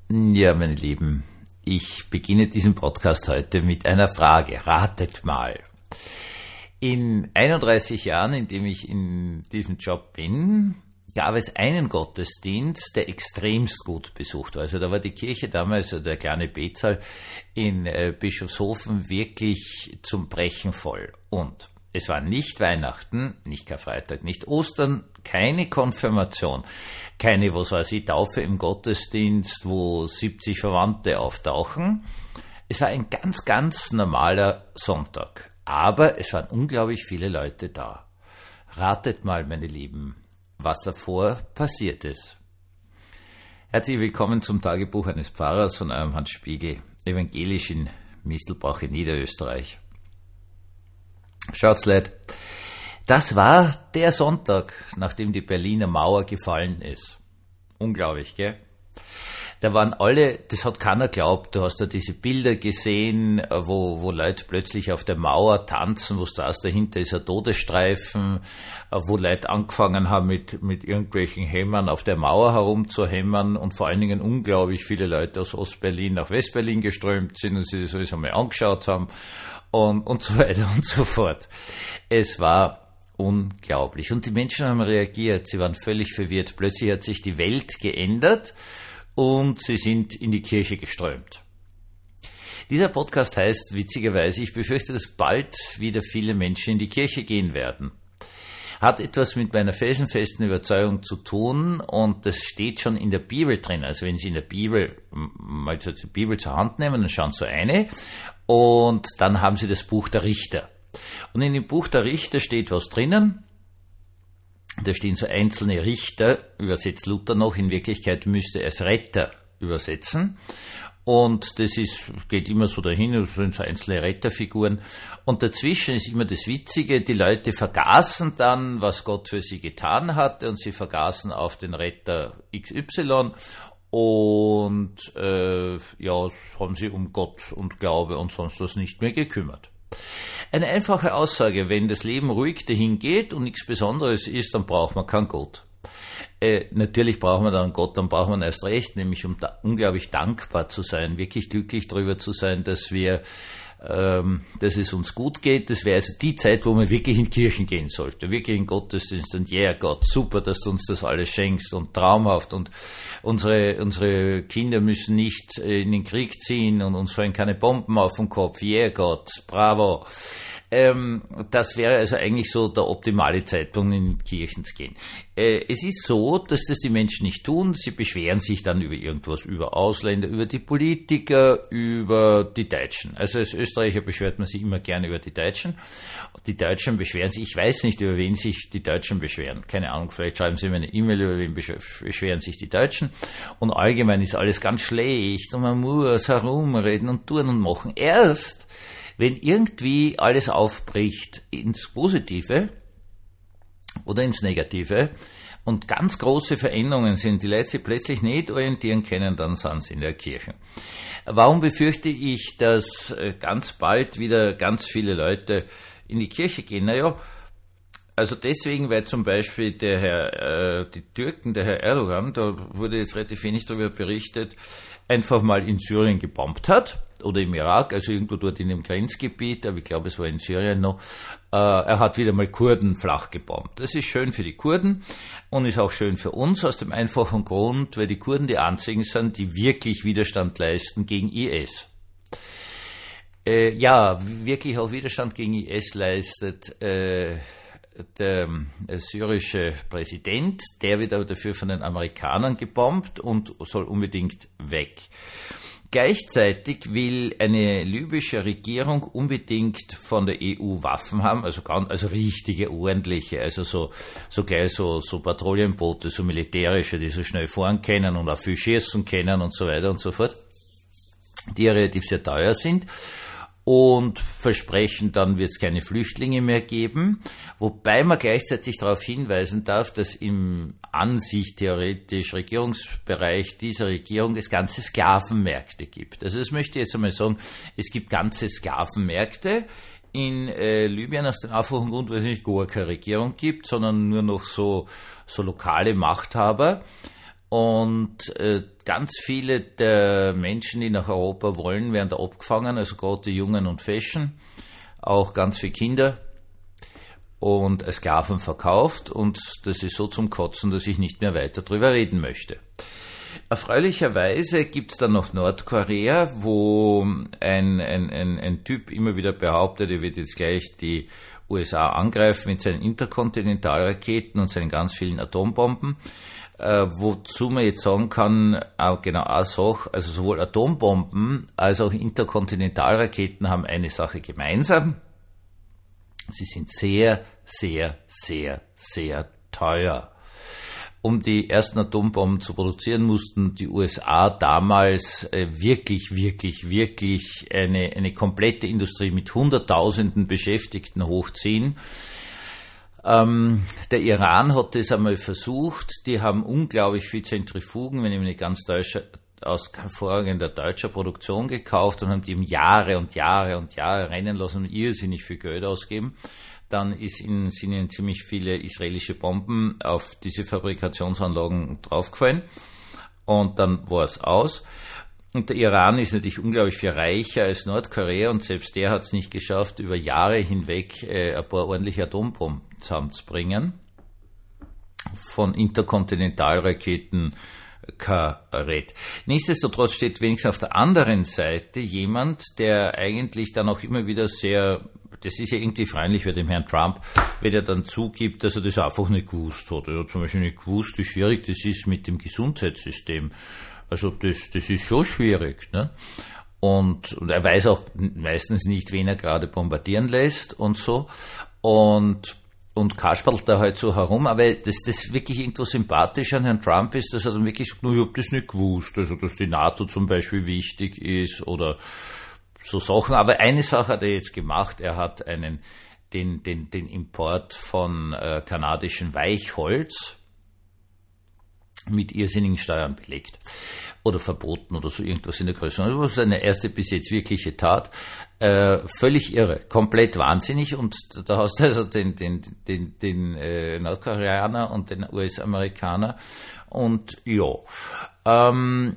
Ja, meine Lieben, ich beginne diesen Podcast heute mit einer Frage. Ratet mal. In 31 Jahren, in dem ich in diesem Job bin, gab es einen Gottesdienst, der extremst gut besucht war. Also da war die Kirche damals, der kleine Betsaal in Bischofshofen, wirklich zum Brechen voll. Und es war nicht Weihnachten, nicht Karfreitag, nicht Ostern, keine Konfirmation, keine, Taufe im Gottesdienst, wo 70 Verwandte auftauchen. Es war ein ganz, ganz normaler Sonntag. Aber es waren unglaublich viele Leute da. Ratet mal, meine Lieben, was davor passiert ist. Herzlich willkommen zum Tagebuch eines Pfarrers von eurem Hans Spiegel, evangelisch in Mistelbach in Niederösterreich. Schaut's, Leute, das war der Sonntag, nachdem die Berliner Mauer gefallen ist. Unglaublich, gell? Da waren alle, das hat keiner geglaubt, du hast da diese Bilder gesehen, wo Leute plötzlich auf der Mauer tanzen, wo du weißt, dahinter ist ein Todesstreifen, wo Leute angefangen haben mit irgendwelchen Hämmern auf der Mauer herumzuhämmern und vor allen Dingen unglaublich viele Leute aus Ostberlin nach Westberlin geströmt sind und sich das alles einmal angeschaut haben und so weiter und so fort. Es war unglaublich und die Menschen haben reagiert, sie waren völlig verwirrt, plötzlich hat sich die Welt geändert und sie sind in die Kirche geströmt. Dieser Podcast heißt, witzigerweise, ich befürchte, dass bald wieder viele Menschen in die Kirche gehen werden. Hat etwas mit meiner felsenfesten Überzeugung zu tun und das steht schon in der Bibel drin. Also wenn Sie in der Bibel mal die Bibel zur Hand nehmen, dann schauen Sie eine und dann haben Sie das Buch der Richter. Und in dem Buch der Richter steht was drinnen. Da stehen so einzelne Richter, übersetzt Luther noch, in Wirklichkeit müsste er es Retter übersetzen. Und das geht immer so dahin, das sind so einzelne Retterfiguren. Und dazwischen ist immer das Witzige, die Leute vergaßen dann, was Gott für sie getan hatte, und sie vergaßen auf den Retter XY und haben sie um Gott und Glaube und sonst was nicht mehr gekümmert. Eine einfache Aussage, wenn das Leben ruhig dahin geht und nichts Besonderes ist, dann braucht man keinen Gott. Natürlich braucht man dann Gott, dann braucht man erst recht, nämlich um unglaublich dankbar zu sein, wirklich glücklich darüber zu sein, dass dass es uns gut geht. Das wäre also die Zeit, wo man wirklich in Kirchen gehen sollte, wirklich in Gottesdienst und Gott, super, dass du uns das alles schenkst und traumhaft und unsere Kinder müssen nicht in den Krieg ziehen und uns fallen keine Bomben auf den Kopf, Gott, bravo. Das wäre also eigentlich so der optimale Zeitpunkt, in Kirchen zu gehen. Es ist so, dass das die Menschen nicht tun. Sie beschweren sich dann über irgendwas, über Ausländer, über die Politiker, über die Deutschen. Also als Österreicher beschwert man sich immer gerne über die Deutschen. Die Deutschen beschweren sich, ich weiß nicht, über wen sich die Deutschen beschweren. Keine Ahnung, vielleicht schreiben sie mir eine E-Mail, über wen beschweren sich die Deutschen. Und allgemein ist alles ganz schlecht und man muss herumreden und tun und machen. Erst wenn irgendwie alles aufbricht ins Positive oder ins Negative und ganz große Veränderungen sind, die Leute sich plötzlich nicht orientieren können, dann sind sie in der Kirche. Warum befürchte ich, dass ganz bald wieder ganz viele Leute in die Kirche gehen? Naja, also deswegen, weil zum Beispiel der Herr Erdogan, da wurde jetzt relativ wenig darüber berichtet, einfach mal in Syrien gebombt hat. Oder im Irak, also irgendwo dort in dem Grenzgebiet, aber ich glaube, es war in Syrien noch. Er hat wieder mal Kurden flach gebombt. Das ist schön für die Kurden und ist auch schön für uns aus dem einfachen Grund, weil die Kurden die einzigen sind, die wirklich Widerstand leisten gegen IS. Wirklich auch Widerstand gegen IS leistet der syrische Präsident, der wird aber dafür von den Amerikanern gebombt und soll unbedingt weg. Gleichzeitig will eine libysche Regierung unbedingt von der EU Waffen haben, also richtige, ordentliche, also so Patrouillenboote, so militärische, die so schnell fahren können und auch viel schießen können und so weiter und so fort, die ja relativ sehr teuer sind. Und versprechen, dann wird es keine Flüchtlinge mehr geben, wobei man gleichzeitig darauf hinweisen darf, dass im an sich theoretisch Regierungsbereich dieser Regierung es ganze Sklavenmärkte gibt. Also das möchte ich jetzt einmal sagen, es gibt ganze Sklavenmärkte in Libyen aus dem einfachen Grund, weil es nicht gar keine Regierung gibt, sondern nur noch so lokale Machthaber. Und ganz viele der Menschen, die nach Europa wollen, werden da abgefangen, also gerade die Jungen und Fashion, auch ganz viele Kinder und als Sklaven verkauft, und das ist so zum Kotzen, dass ich nicht mehr weiter drüber reden möchte. Erfreulicherweise gibt's dann noch Nordkorea, wo ein Typ immer wieder behauptet, er wird jetzt gleich die USA angreifen mit seinen Interkontinentalraketen und seinen ganz vielen Atombomben. Wozu man jetzt sagen kann, genau eine Sache, also sowohl Atombomben als auch Interkontinentalraketen haben eine Sache gemeinsam. Sie sind sehr, sehr, sehr, sehr teuer. Um die ersten Atombomben zu produzieren, mussten die USA damals wirklich eine komplette Industrie mit Hunderttausenden Beschäftigten hochziehen. Der Iran hat das einmal versucht. Die haben unglaublich viel Zentrifugen, wenn ich mich nicht ganz täusche, aus hervorragender deutscher Produktion gekauft und haben die Jahre und Jahre rennen lassen und irrsinnig viel Geld ausgeben. Dann sind ihnen ziemlich viele israelische Bomben auf diese Fabrikationsanlagen draufgefallen und dann war es aus. Und der Iran ist natürlich unglaublich viel reicher als Nordkorea, und selbst der hat es nicht geschafft, über Jahre hinweg ein paar ordentliche Atombomben zusammenzubringen. Von Interkontinentalraketen kein Red. Nichtsdestotrotz steht wenigstens auf der anderen Seite jemand, der eigentlich dann auch immer wieder das ist ja irgendwie freundlich bei dem Herrn Trump, wenn er dann zugibt, dass er das einfach nicht gewusst hat. Er hat zum Beispiel nicht gewusst, wie schwierig das ist mit dem Gesundheitssystem. Also das ist schon schwierig, ne? Und er weiß auch meistens nicht, wen er gerade bombardieren lässt und so. Und kaspert da halt so herum. Aber das wirklich irgendwo sympathisch an Herrn Trump ist, dass er dann wirklich sagt, ich hab das nicht gewusst. Also, dass die NATO zum Beispiel wichtig ist oder so Sachen. Aber eine Sache hat er jetzt gemacht. Er hat den Import von kanadischem Weichholz mit irrsinnigen Steuern belegt oder verboten oder so irgendwas in der Größe. Das war seine erste bis jetzt wirkliche Tat. Völlig irre, komplett wahnsinnig, und da hast du also den Nordkoreaner und den US-Amerikaner und ja,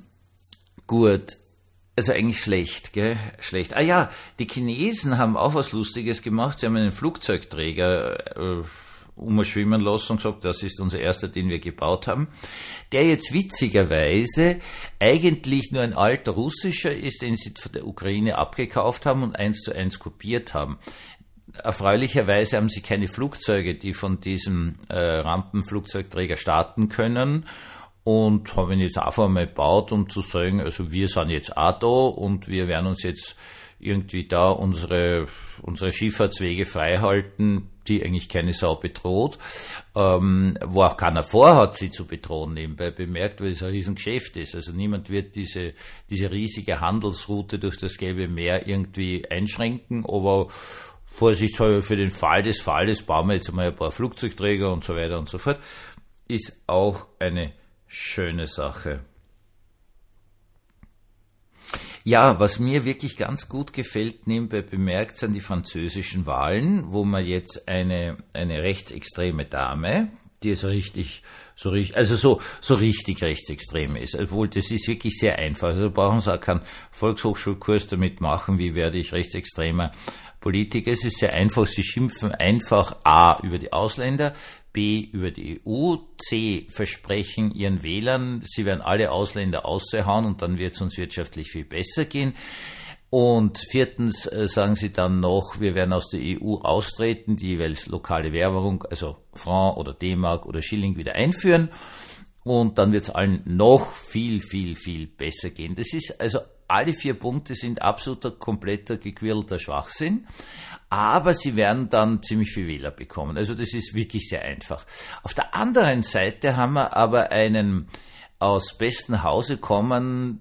gut. Also eigentlich schlecht, gell? Schlecht. Ah ja, die Chinesen haben auch was Lustiges gemacht. Sie haben einen Flugzeugträger umschwimmen lassen und gesagt, das ist unser erster, den wir gebaut haben, der jetzt witzigerweise eigentlich nur ein alter russischer ist, den sie von der Ukraine abgekauft haben und 1:1 kopiert haben. Erfreulicherweise haben sie keine Flugzeuge, die von diesem Rampenflugzeugträger starten können, und haben ihn jetzt einfach mal gebaut, um zu sagen, also wir sind jetzt auch da und wir werden uns jetzt irgendwie da unsere Schifffahrtswege freihalten, die eigentlich keine Sau bedroht, wo auch keiner vorhat, sie zu bedrohen, nebenbei bemerkt, weil es ein Riesengeschäft ist. Also niemand wird diese riesige Handelsroute durch das Gelbe Meer irgendwie einschränken, aber vorsichtshalber für den Fall des Falles bauen wir jetzt einmal ein paar Flugzeugträger und so weiter und so fort, ist auch eine schöne Sache. Ja, was mir wirklich ganz gut gefällt, nebenbei bemerkt, sind die französischen Wahlen, wo man jetzt eine rechtsextreme Dame, die so richtig rechtsextrem ist. Obwohl, das ist wirklich sehr einfach. Also brauchen Sie auch keinen Volkshochschulkurs damit machen, wie werde ich rechtsextremer Politiker. Es ist sehr einfach. Sie schimpfen einfach A über die Ausländer, B über die EU, C versprechen ihren Wählern, sie werden alle Ausländer aushauen und dann wird es uns wirtschaftlich viel besser gehen. Und viertens sagen sie dann noch, wir werden aus der EU austreten, die jeweils lokale Währung, also Franc oder D-Mark oder Schilling wieder einführen, und dann wird es allen noch viel, viel, viel besser gehen. Das ist also, alle 4 Punkte sind absoluter, kompletter, gequirlter Schwachsinn, aber sie werden dann ziemlich viel Wähler bekommen. Also das ist wirklich sehr einfach. Auf der anderen Seite haben wir aber einen aus besten Hause kommenden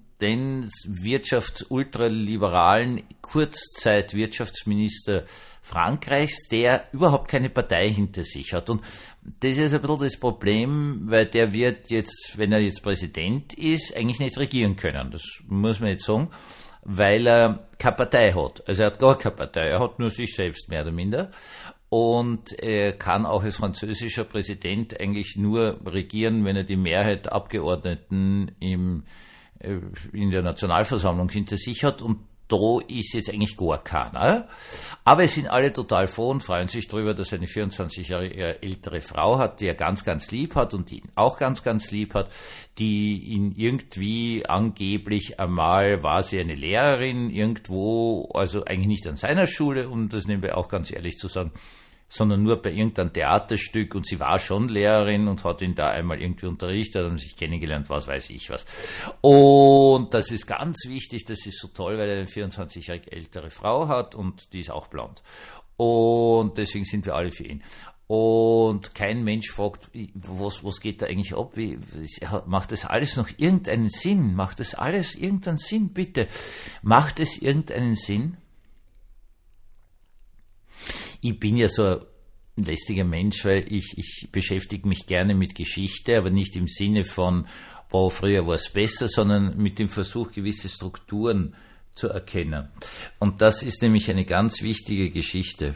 wirtschaftsultraliberalen Kurzzeitwirtschaftsminister Frankreichs, der überhaupt keine Partei hinter sich hat. Und das ist ein bisschen das Problem, weil der wird jetzt, wenn er jetzt Präsident ist, eigentlich nicht regieren können. Das muss man jetzt sagen, weil er keine Partei hat. Also er hat gar keine Partei, er hat nur sich selbst mehr oder minder. und er kann auch als französischer Präsident eigentlich nur regieren, wenn er die Mehrheit der Abgeordneten in der Nationalversammlung hinter sich hat, und da ist jetzt eigentlich gar keiner. Aber es sind alle total froh und freuen sich darüber, dass er eine 24 Jahre ältere Frau hat, die er ganz, ganz lieb hat und die ihn auch ganz, ganz lieb hat, die ihn irgendwie angeblich einmal war sie eine Lehrerin irgendwo, also eigentlich nicht an seiner Schule, um das nebenbei auch ganz ehrlich zu sagen, sondern nur bei irgendeinem Theaterstück, und sie war schon Lehrerin und hat ihn da einmal irgendwie unterrichtet, haben sich kennengelernt, was weiß ich was. Und das ist ganz wichtig, das ist so toll, weil er eine 24-jährige ältere Frau hat und die ist auch blond. Und deswegen sind wir alle für ihn. Und kein Mensch fragt, was geht da eigentlich ab? Macht das alles noch irgendeinen Sinn? Macht das alles irgendeinen Sinn? Bitte, macht es irgendeinen Sinn? Ich bin ja so ein lästiger Mensch, weil ich beschäftige mich gerne mit Geschichte, aber nicht im Sinne von, früher war es besser, sondern mit dem Versuch, gewisse Strukturen zu erkennen. Und das ist nämlich eine ganz wichtige Geschichte.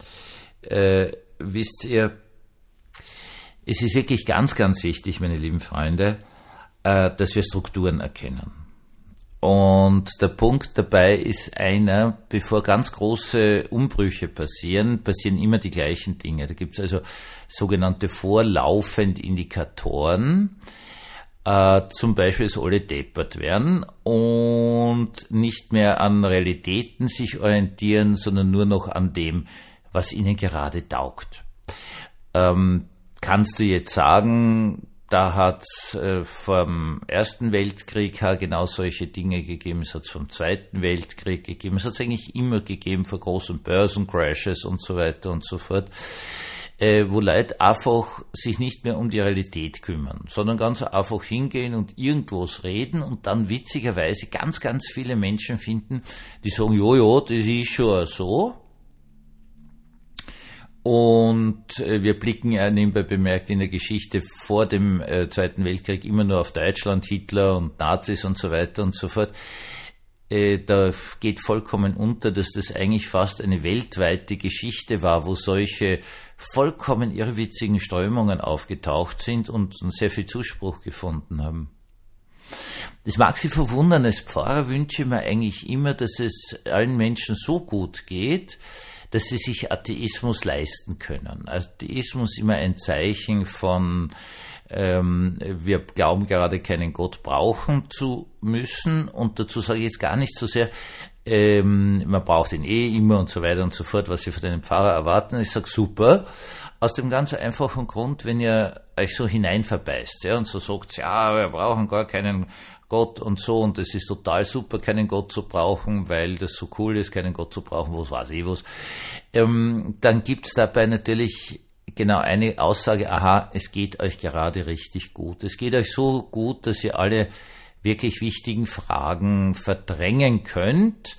Wisst ihr, es ist wirklich ganz, ganz wichtig, meine lieben Freunde, dass wir Strukturen erkennen. Und der Punkt dabei ist einer: Bevor ganz große Umbrüche passieren immer die gleichen Dinge. Da gibt es also sogenannte vorlaufende Indikatoren, zum Beispiel, dass alle deppert werden und nicht mehr an Realitäten sich orientieren, sondern nur noch an dem, was ihnen gerade taugt. Kannst du jetzt sagen, da hat es vom Ersten Weltkrieg her genau solche Dinge gegeben, es hat es vom Zweiten Weltkrieg gegeben, es hat es eigentlich immer gegeben vor großen Börsencrashes und so weiter und so fort, wo Leute einfach sich nicht mehr um die Realität kümmern, sondern ganz einfach hingehen und irgendwas reden und dann witzigerweise ganz, ganz viele Menschen finden, die sagen, ja, das ist schon so. Und wir blicken ja nebenbei bemerkt in der Geschichte vor dem Zweiten Weltkrieg immer nur auf Deutschland, Hitler und Nazis und so weiter und so fort. Da geht vollkommen unter, dass das eigentlich fast eine weltweite Geschichte war, wo solche vollkommen irrwitzigen Strömungen aufgetaucht sind und sehr viel Zuspruch gefunden haben. Das mag Sie verwundern, als Pfarrer wünsche ich mir eigentlich immer, dass es allen Menschen so gut geht, dass sie sich Atheismus leisten können. Atheismus ist immer ein Zeichen von, wir glauben gerade keinen Gott brauchen zu müssen, und dazu sage ich jetzt gar nicht so sehr, man braucht ihn immer und so weiter und so fort, was Sie von einem Pfarrer erwarten. Ich sage super, aus dem ganz einfachen Grund, wenn ihr euch so hineinverbeißt, ja, und so sagt, ja, wir brauchen gar keinen Gott und so, und es ist total super, keinen Gott zu brauchen, weil das so cool ist, keinen Gott zu brauchen, was weiß ich was, dann gibt's dabei natürlich genau eine Aussage, aha, es geht euch gerade richtig gut. Es geht euch so gut, dass ihr alle wirklich wichtigen Fragen verdrängen könnt,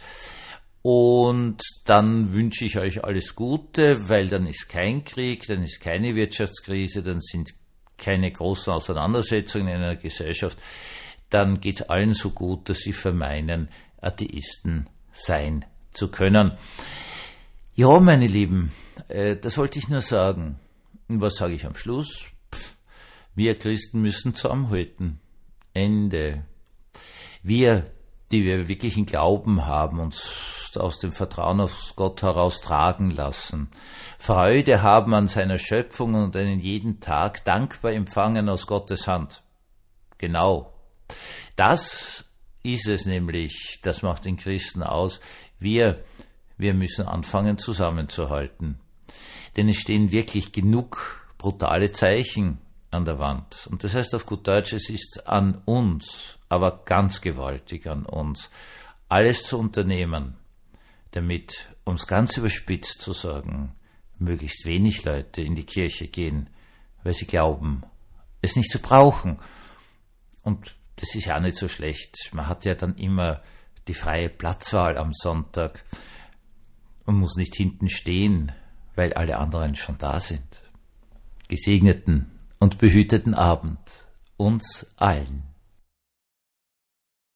und dann wünsche ich euch alles Gute, weil dann ist kein Krieg, dann ist keine Wirtschaftskrise, dann sind keine großen Auseinandersetzungen in einer Gesellschaft, dann geht's allen so gut, dass sie vermeinen, Atheisten sein zu können. Ja, meine Lieben, das wollte ich nur sagen. Und was sage ich am Schluss? Wir Christen müssen zusammenhalten. Ende. Wir, die wir wirklich einen Glauben haben, uns aus dem Vertrauen auf Gott heraus tragen lassen, Freude haben an seiner Schöpfung und einen jeden Tag dankbar empfangen aus Gottes Hand. Genau. Das ist es nämlich, das macht den Christen aus. Wir müssen anfangen zusammenzuhalten. Denn es stehen wirklich genug brutale Zeichen an der Wand. Und das heißt auf gut Deutsch, es ist an uns, aber ganz gewaltig an uns, alles zu unternehmen, damit, um es ganz überspitzt zu sagen, möglichst wenig Leute in die Kirche gehen, weil sie glauben, es nicht zu brauchen. Und das ist ja auch nicht so schlecht. Man hat ja dann immer die freie Platzwahl am Sonntag und muss nicht hinten stehen, weil alle anderen schon da sind. Gesegneten und behüteten Abend uns allen.